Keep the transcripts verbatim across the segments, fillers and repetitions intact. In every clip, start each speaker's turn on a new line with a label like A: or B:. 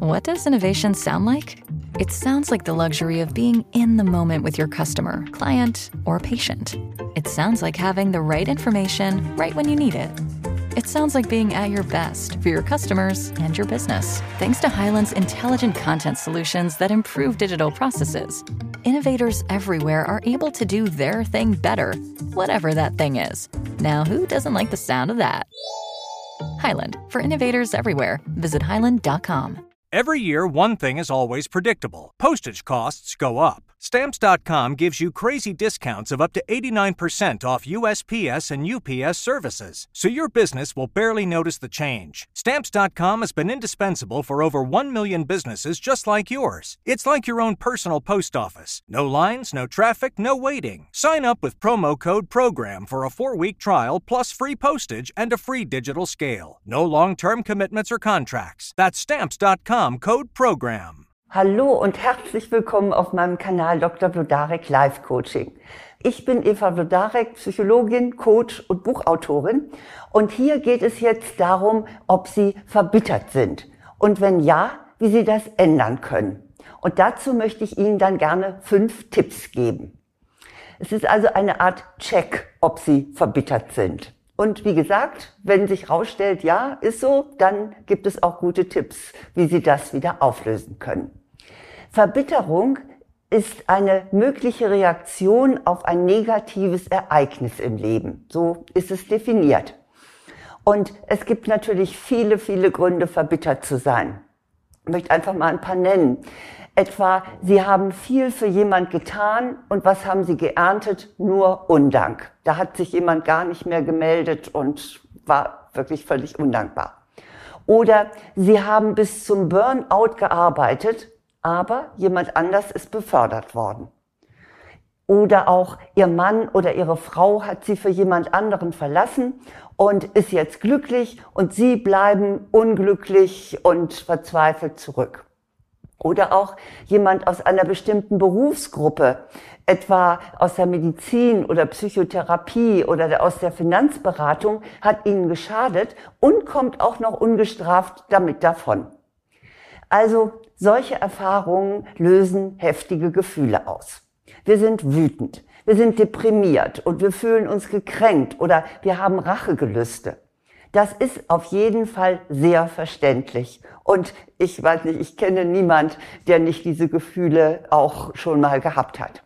A: What does innovation sound like? It sounds like the luxury of being in the moment with your customer, client, or patient. It sounds like having the right information right when you need it. It sounds like being at your best for your customers and your business. Thanks to Hyland's intelligent content solutions that improve digital processes, innovators everywhere are able to do their thing better, whatever that thing is. Now, who doesn't like the sound of that? Hyland, for innovators everywhere. Visit hyland dot com.
B: Every year, one thing is always predictable. Postage costs go up. Stamps dot com gives you crazy discounts of up to eighty-nine percent off U S P S and U P S services, so your business will barely notice the change. Stamps dot com has been indispensable for over one million businesses just like yours. It's like your own personal post office. No lines, no traffic, no waiting. Sign up with promo code PROGRAM for a four-week trial plus free postage and a free digital scale. No long-term commitments or contracts. That's Stamps dot com, code PROGRAM.
C: Hallo und herzlich willkommen auf meinem Kanal Doktor Wlodarek Life Coaching. Ich bin Eva Wlodarek, Psychologin, Coach und Buchautorin. Und hier geht es jetzt darum, ob Sie verbittert sind. Und wenn ja, wie Sie das ändern können. Und dazu möchte ich Ihnen dann gerne fünf Tipps geben. Es ist also eine Art Check, ob Sie verbittert sind. Und wie gesagt, wenn sich herausstellt, ja, ist so, dann gibt es auch gute Tipps, wie Sie das wieder auflösen können. Verbitterung ist eine mögliche Reaktion auf ein negatives Ereignis im Leben. So ist es definiert. Und es gibt natürlich viele, viele Gründe, verbittert zu sein. Ich möchte einfach mal ein paar nennen. Etwa, Sie haben viel für jemand getan und was haben Sie geerntet? Nur Undank. Da hat sich jemand gar nicht mehr gemeldet und war wirklich völlig undankbar. Oder Sie haben bis zum Burnout gearbeitet, aber jemand anders ist befördert worden. Oder auch Ihr Mann oder Ihre Frau hat Sie für jemand anderen verlassen und ist jetzt glücklich und Sie bleiben unglücklich und verzweifelt zurück. Oder auch jemand aus einer bestimmten Berufsgruppe, etwa aus der Medizin oder Psychotherapie oder aus der Finanzberatung, hat Ihnen geschadet und kommt auch noch ungestraft damit davon. Also solche Erfahrungen lösen heftige Gefühle aus. Wir sind wütend, wir sind deprimiert und wir fühlen uns gekränkt oder wir haben Rachegelüste. Das ist auf jeden Fall sehr verständlich. Und ich weiß nicht, ich kenne niemand, der nicht diese Gefühle auch schon mal gehabt hat.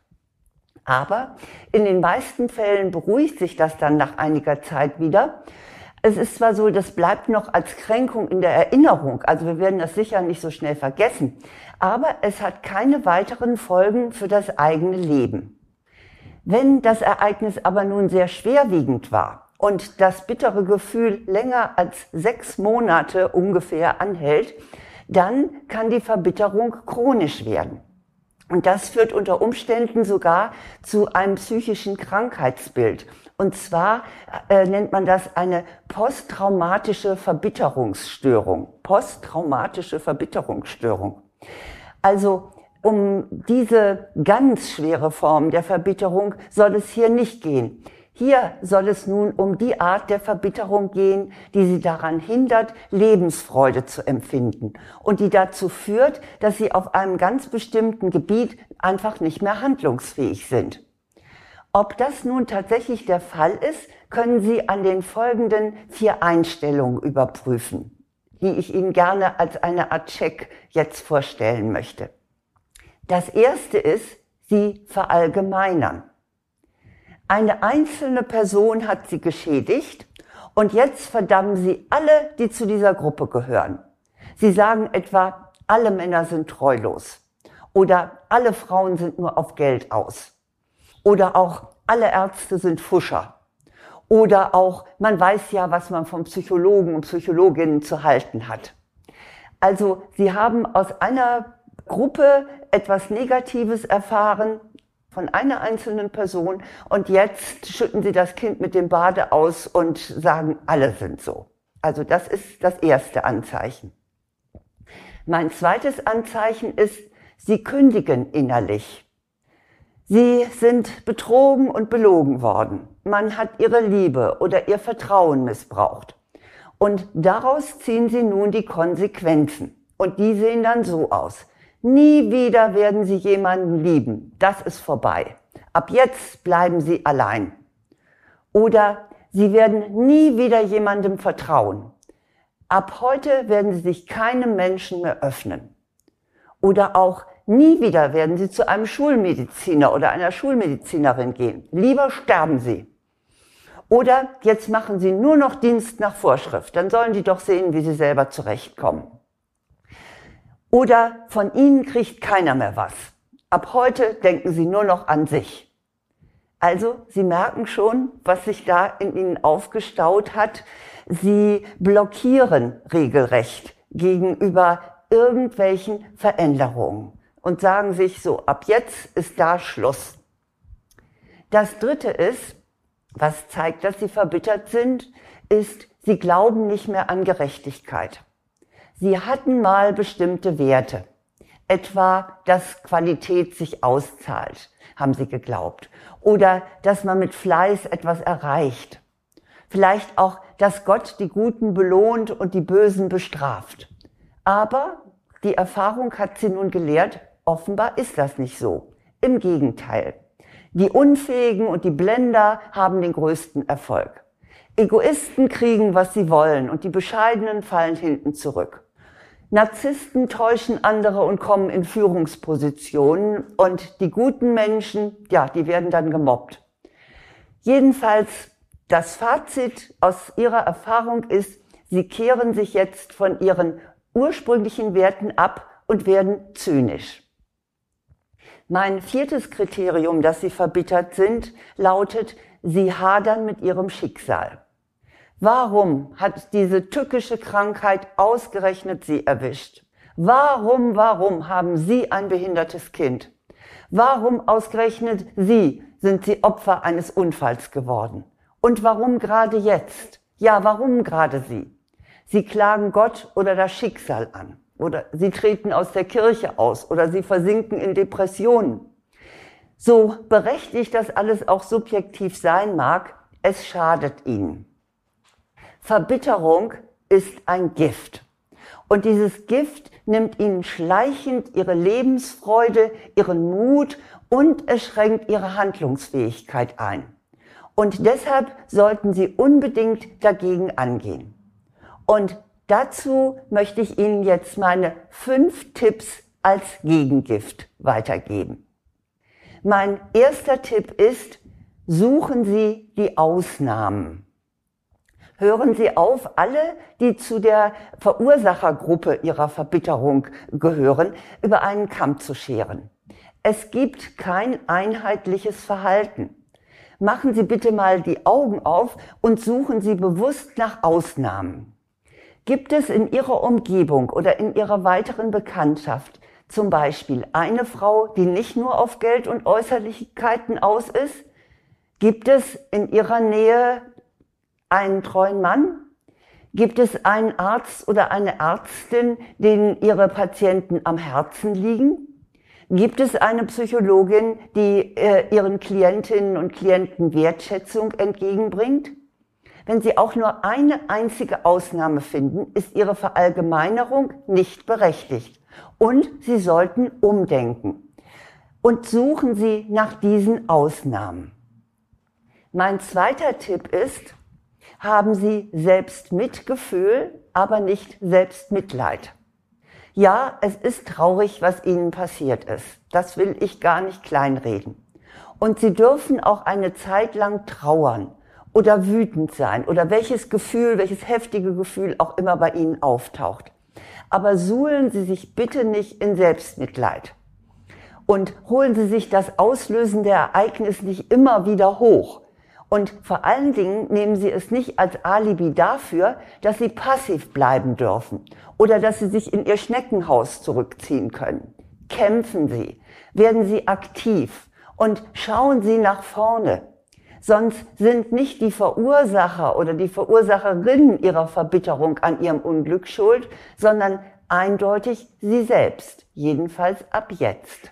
C: Aber in den meisten Fällen beruhigt sich das dann nach einiger Zeit wieder. Es ist zwar so, das bleibt noch als Kränkung in der Erinnerung, also wir werden das sicher nicht so schnell vergessen, aber es hat keine weiteren Folgen für das eigene Leben. Wenn das Ereignis aber nun sehr schwerwiegend war und das bittere Gefühl länger als sechs Monate ungefähr anhält, dann kann die Verbitterung chronisch werden. Und das führt unter Umständen sogar zu einem psychischen Krankheitsbild. Und zwar äh, nennt man das eine posttraumatische Verbitterungsstörung. Posttraumatische Verbitterungsstörung. Also um diese ganz schwere Form der Verbitterung soll es hier nicht gehen. Hier soll es nun um die Art der Verbitterung gehen, die Sie daran hindert, Lebensfreude zu empfinden und die dazu führt, dass Sie auf einem ganz bestimmten Gebiet einfach nicht mehr handlungsfähig sind. Ob das nun tatsächlich der Fall ist, können Sie an den folgenden vier Einstellungen überprüfen, die ich Ihnen gerne als eine Art Check jetzt vorstellen möchte. Das erste ist, Sie verallgemeinern. Eine einzelne Person hat Sie geschädigt und jetzt verdammen Sie alle, die zu dieser Gruppe gehören. Sie sagen etwa, alle Männer sind treulos oder alle Frauen sind nur auf Geld aus oder auch alle Ärzte sind Pfuscher oder auch man weiß ja, was man von Psychologen und Psychologinnen zu halten hat. Also Sie haben aus einer Gruppe etwas Negatives erfahren, von einer einzelnen Person und jetzt schütten Sie das Kind mit dem Bade aus und sagen, alle sind so. Also das ist das erste Anzeichen. Mein zweites Anzeichen ist, Sie kündigen innerlich. Sie sind betrogen und belogen worden. Man hat Ihre Liebe oder Ihr Vertrauen missbraucht. Und daraus ziehen Sie nun die Konsequenzen. Und die sehen dann so aus. Nie wieder werden Sie jemanden lieben. Das ist vorbei. Ab jetzt bleiben Sie allein. Oder Sie werden nie wieder jemandem vertrauen. Ab heute werden Sie sich keinem Menschen mehr öffnen. Oder auch nie wieder werden Sie zu einem Schulmediziner oder einer Schulmedizinerin gehen. Lieber sterben Sie. Oder jetzt machen Sie nur noch Dienst nach Vorschrift. Dann sollen die doch sehen, wie Sie selber zurechtkommen. Oder von Ihnen kriegt keiner mehr was. Ab heute denken Sie nur noch an sich. Also, Sie merken schon, was sich da in Ihnen aufgestaut hat. Sie blockieren regelrecht gegenüber irgendwelchen Veränderungen und sagen sich so, ab jetzt ist da Schluss. Das Dritte ist, was zeigt, dass Sie verbittert sind, ist, Sie glauben nicht mehr an Gerechtigkeit. Sie hatten mal bestimmte Werte, etwa, dass Qualität sich auszahlt, haben Sie geglaubt, oder dass man mit Fleiß etwas erreicht. Vielleicht auch, dass Gott die Guten belohnt und die Bösen bestraft. Aber die Erfahrung hat Sie nun gelehrt, offenbar ist das nicht so. Im Gegenteil. Die Unfähigen und die Blender haben den größten Erfolg. Egoisten kriegen, was sie wollen, und die Bescheidenen fallen hinten zurück. Narzissten täuschen andere und kommen in Führungspositionen, und die guten Menschen, ja, die werden dann gemobbt. Jedenfalls, das Fazit aus Ihrer Erfahrung ist, Sie kehren sich jetzt von Ihren ursprünglichen Werten ab und werden zynisch. Mein viertes Kriterium, dass Sie verbittert sind, lautet, Sie hadern mit Ihrem Schicksal. Warum hat diese tückische Krankheit ausgerechnet Sie erwischt? Warum, warum haben Sie ein behindertes Kind? Warum ausgerechnet Sie sind Sie Opfer eines Unfalls geworden? Und warum gerade jetzt? Ja, warum gerade Sie? Sie klagen Gott oder das Schicksal an. Oder Sie treten aus der Kirche aus. Oder Sie versinken in Depressionen. So berechtigt das alles auch subjektiv sein mag, es schadet Ihnen. Verbitterung ist ein Gift. Und dieses Gift nimmt Ihnen schleichend Ihre Lebensfreude, Ihren Mut und es schränkt Ihre Handlungsfähigkeit ein. Und deshalb sollten Sie unbedingt dagegen angehen. Und dazu möchte ich Ihnen jetzt meine fünf Tipps als Gegengift weitergeben. Mein erster Tipp ist, suchen Sie die Ausnahmen. Hören Sie auf, alle, die zu der Verursachergruppe Ihrer Verbitterung gehören, über einen Kamm zu scheren. Es gibt kein einheitliches Verhalten. Machen Sie bitte mal die Augen auf und suchen Sie bewusst nach Ausnahmen. Gibt es in Ihrer Umgebung oder in Ihrer weiteren Bekanntschaft zum Beispiel eine Frau, die nicht nur auf Geld und Äußerlichkeiten aus ist? Gibt es in Ihrer Nähe einen treuen Mann? Gibt es einen Arzt oder eine Ärztin, denen Ihre Patienten am Herzen liegen? Gibt es eine Psychologin, die äh, ihren Klientinnen und Klienten Wertschätzung entgegenbringt? Wenn Sie auch nur eine einzige Ausnahme finden, ist Ihre Verallgemeinerung nicht berechtigt. Und Sie sollten umdenken. Und suchen Sie nach diesen Ausnahmen. Mein zweiter Tipp ist, haben Sie Selbstmitgefühl, aber nicht Selbstmitleid. Ja, es ist traurig, was Ihnen passiert ist. Das will ich gar nicht kleinreden. Und Sie dürfen auch eine Zeit lang trauern oder wütend sein oder welches Gefühl, welches heftige Gefühl auch immer bei Ihnen auftaucht. Aber suhlen Sie sich bitte nicht in Selbstmitleid. Und holen Sie sich das auslösende Ereignis nicht immer wieder hoch. Und vor allen Dingen nehmen Sie es nicht als Alibi dafür, dass Sie passiv bleiben dürfen oder dass Sie sich in Ihr Schneckenhaus zurückziehen können. Kämpfen Sie, werden Sie aktiv und schauen Sie nach vorne. Sonst sind nicht die Verursacher oder die Verursacherin Ihrer Verbitterung an Ihrem Unglück schuld, sondern eindeutig Sie selbst, jedenfalls ab jetzt.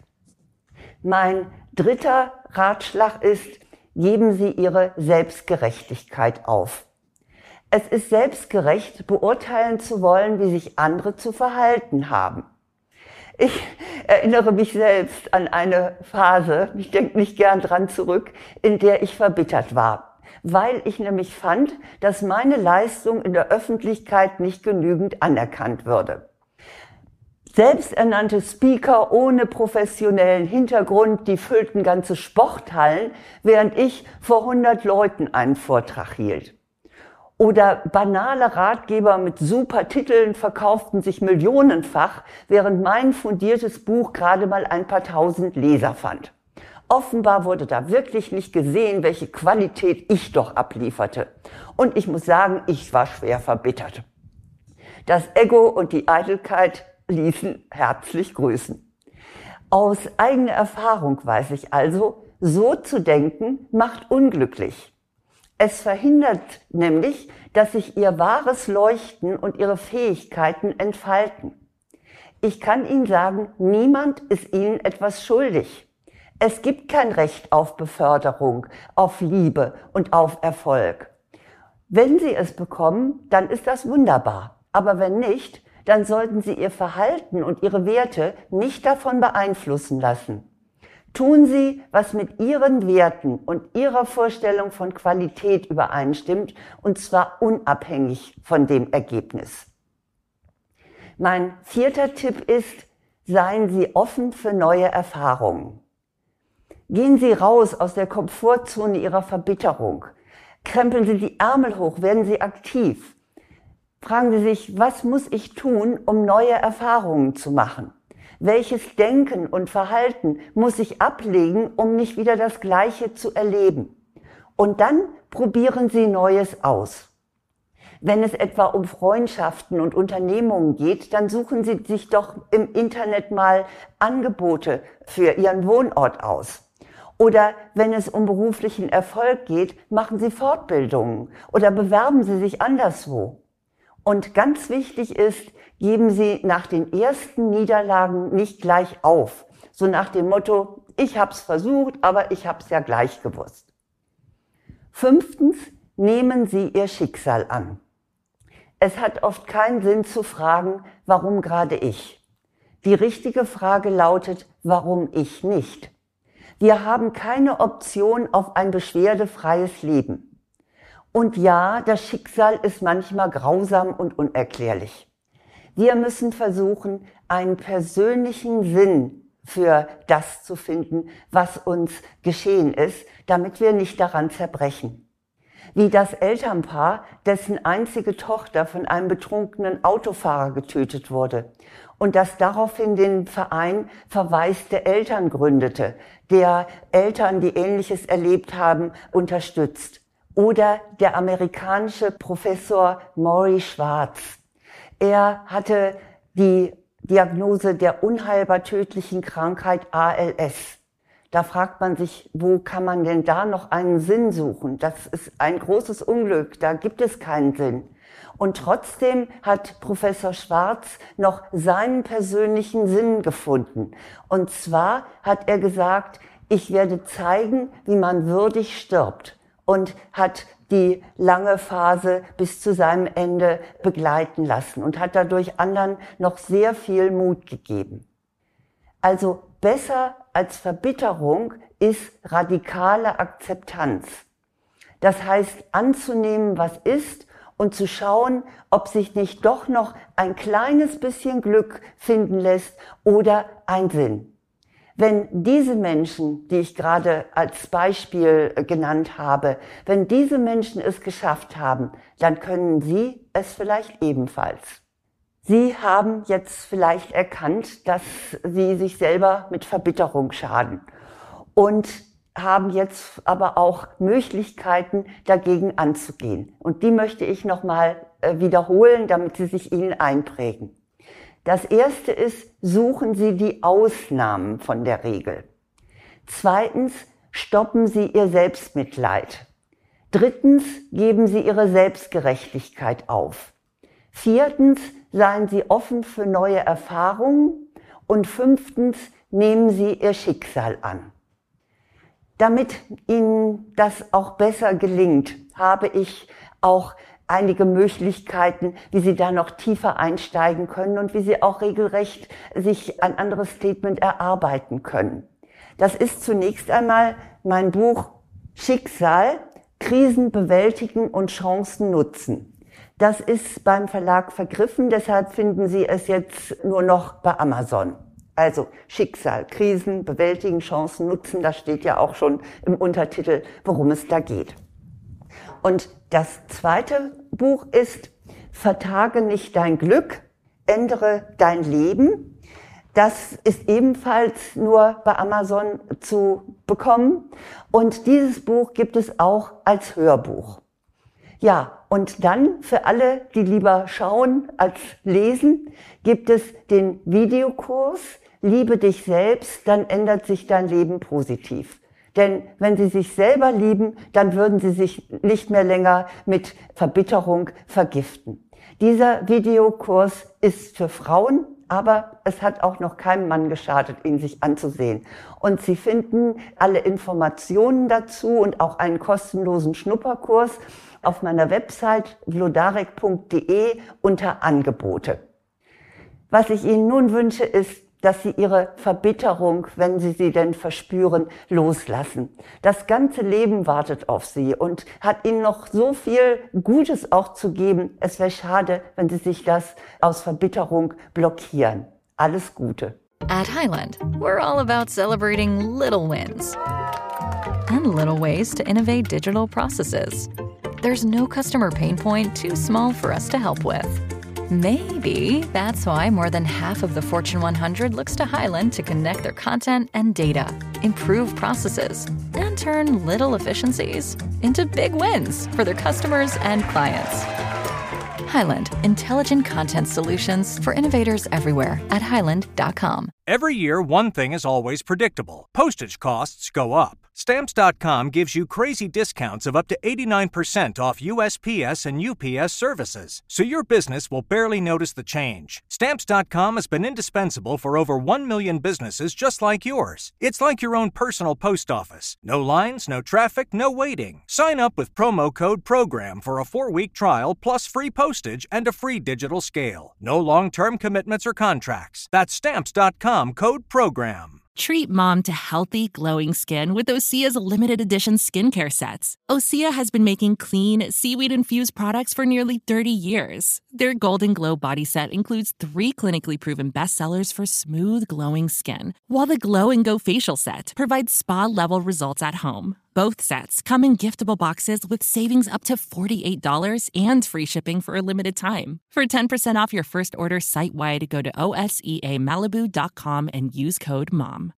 C: Mein dritter Ratschlag ist, geben Sie Ihre Selbstgerechtigkeit auf. Es ist selbstgerecht, beurteilen zu wollen, wie sich andere zu verhalten haben. Ich erinnere mich selbst an eine Phase, ich denke nicht gern dran zurück, in der ich verbittert war, weil ich nämlich fand, dass meine Leistung in der Öffentlichkeit nicht genügend anerkannt würde. Selbsternannte Speaker ohne professionellen Hintergrund, die füllten ganze Sporthallen, während ich vor hundert Leuten einen Vortrag hielt. Oder banale Ratgeber mit super Titeln verkauften sich millionenfach, während mein fundiertes Buch gerade mal ein paar tausend Leser fand. Offenbar wurde da wirklich nicht gesehen, welche Qualität ich doch ablieferte. Und ich muss sagen, ich war schwer verbittert. Das Ego und die Eitelkeit ließen herzlich grüßen. Aus eigener Erfahrung weiß ich also, so zu denken macht unglücklich. Es verhindert nämlich, dass sich ihr wahres Leuchten und ihre Fähigkeiten entfalten. Ich kann Ihnen sagen, niemand ist Ihnen etwas schuldig. Es gibt kein Recht auf Beförderung, auf Liebe und auf Erfolg. Wenn Sie es bekommen, dann ist das wunderbar. Aber wenn nicht, dann sollten Sie Ihr Verhalten und Ihre Werte nicht davon beeinflussen lassen. Tun Sie, was mit Ihren Werten und Ihrer Vorstellung von Qualität übereinstimmt, und zwar unabhängig von dem Ergebnis. Mein vierter Tipp ist, seien Sie offen für neue Erfahrungen. Gehen Sie raus aus der Komfortzone Ihrer Verbitterung. Krempeln Sie die Ärmel hoch, werden Sie aktiv. Fragen Sie sich, was muss ich tun, um neue Erfahrungen zu machen? Welches Denken und Verhalten muss ich ablegen, um nicht wieder das Gleiche zu erleben? Und dann probieren Sie Neues aus. Wenn es etwa um Freundschaften und Unternehmungen geht, dann suchen Sie sich doch im Internet mal Angebote für Ihren Wohnort aus. Oder wenn es um beruflichen Erfolg geht, machen Sie Fortbildungen oder bewerben Sie sich anderswo. Und ganz wichtig ist, geben Sie nach den ersten Niederlagen nicht gleich auf. So nach dem Motto, ich hab's versucht, aber ich hab's ja gleich gewusst. Fünftens, nehmen Sie Ihr Schicksal an. Es hat oft keinen Sinn zu fragen, warum gerade ich? Die richtige Frage lautet, warum ich nicht? Wir haben keine Option auf ein beschwerdefreies Leben. Und ja, das Schicksal ist manchmal grausam und unerklärlich. Wir müssen versuchen, einen persönlichen Sinn für das zu finden, was uns geschehen ist, damit wir nicht daran zerbrechen. Wie das Elternpaar, dessen einzige Tochter von einem betrunkenen Autofahrer getötet wurde und das daraufhin den Verein verwaiste Eltern gründete, der Eltern, die Ähnliches erlebt haben, unterstützt. Oder der amerikanische Professor Maury Schwartz. Er hatte die Diagnose der unheilbar tödlichen Krankheit A L S. Da fragt man sich, wo kann man denn da noch einen Sinn suchen? Das ist ein großes Unglück, da gibt es keinen Sinn. Und trotzdem hat Professor Schwartz noch seinen persönlichen Sinn gefunden. Und zwar hat er gesagt, ich werde zeigen, wie man würdig stirbt. Und hat die lange Phase bis zu seinem Ende begleiten lassen und hat dadurch anderen noch sehr viel Mut gegeben. Also besser als Verbitterung ist radikale Akzeptanz. Das heißt, anzunehmen, was ist und zu schauen, ob sich nicht doch noch ein kleines bisschen Glück finden lässt oder ein Sinn. Wenn diese Menschen, die ich gerade als Beispiel genannt habe, wenn diese Menschen es geschafft haben, dann können Sie es vielleicht ebenfalls. Sie haben jetzt vielleicht erkannt, dass Sie sich selber mit Verbitterung schaden und haben jetzt aber auch Möglichkeiten, dagegen anzugehen. Und die möchte ich nochmal wiederholen, damit sie sich Ihnen einprägen. Das erste ist, suchen Sie die Ausnahmen von der Regel. Zweitens, stoppen Sie Ihr Selbstmitleid. Drittens, geben Sie Ihre Selbstgerechtigkeit auf. Viertens, seien Sie offen für neue Erfahrungen. Und fünftens, nehmen Sie Ihr Schicksal an. Damit Ihnen das auch besser gelingt, habe ich auch einige Möglichkeiten, wie Sie da noch tiefer einsteigen können und wie Sie auch regelrecht sich ein anderes Statement erarbeiten können. Das ist zunächst einmal mein Buch Schicksal, Krisen bewältigen und Chancen nutzen. Das ist beim Verlag vergriffen, deshalb finden Sie es jetzt nur noch bei Amazon. Also Schicksal, Krisen bewältigen, Chancen nutzen, das steht ja auch schon im Untertitel, worum es da geht. Und das zweite Buch ist Vertage nicht dein Glück, ändere dein Leben. Das ist ebenfalls nur bei Amazon zu bekommen. Und dieses Buch gibt es auch als Hörbuch. Ja, und dann für alle, die lieber schauen als lesen, gibt es den Videokurs Liebe dich selbst, dann ändert sich dein Leben positiv. Denn wenn Sie sich selber lieben, dann würden Sie sich nicht mehr länger mit Verbitterung vergiften. Dieser Videokurs ist für Frauen, aber es hat auch noch keinem Mann geschadet, ihn sich anzusehen. Und Sie finden alle Informationen dazu und auch einen kostenlosen Schnupperkurs auf meiner Website vlodarek punkt de unter Angebote. Was ich Ihnen nun wünsche, ist, dass Sie Ihre Verbitterung, wenn Sie sie denn verspüren, loslassen. Das ganze Leben wartet auf Sie und hat Ihnen noch so viel Gutes auch zu geben. Es wäre schade, wenn Sie sich das aus Verbitterung blockieren. Alles Gute.
A: At Highland, we're all about celebrating little wins and little ways to innovate digital processes. There's no customer pain point too small for us to help with. Maybe that's why more than half of the Fortune one hundred looks to Highland to connect their content and data, improve processes, and turn little efficiencies into big wins for their customers and clients. Highland, intelligent content solutions for innovators everywhere at highland dot com.
B: Every year, one thing is always predictable. Postage costs go up. Stamps dot com gives you crazy discounts of up to eighty-nine percent off U S P S and U P S services, so your business will barely notice the change. Stamps dot com has been indispensable for over one million businesses just like yours. It's like your own personal post office. No lines, no traffic, no waiting. Sign up with promo code PROGRAM for a four-week trial plus free postage and a free digital scale. No long-term commitments or contracts. That's Stamps dot com. Code PROGRAM.
D: Treat mom to healthy, glowing skin with Osea's limited edition skincare sets. Osea has been making clean, seaweed-infused products for nearly thirty years. Their Golden Glow body set includes three clinically proven bestsellers for smooth, glowing skin, while the Glow and Go facial set provides spa-level results at home. Both sets come in giftable boxes with savings up to forty-eight dollars and free shipping for a limited time. For ten percent off your first order site-wide, go to O S E A Malibu dot com and use code MOM.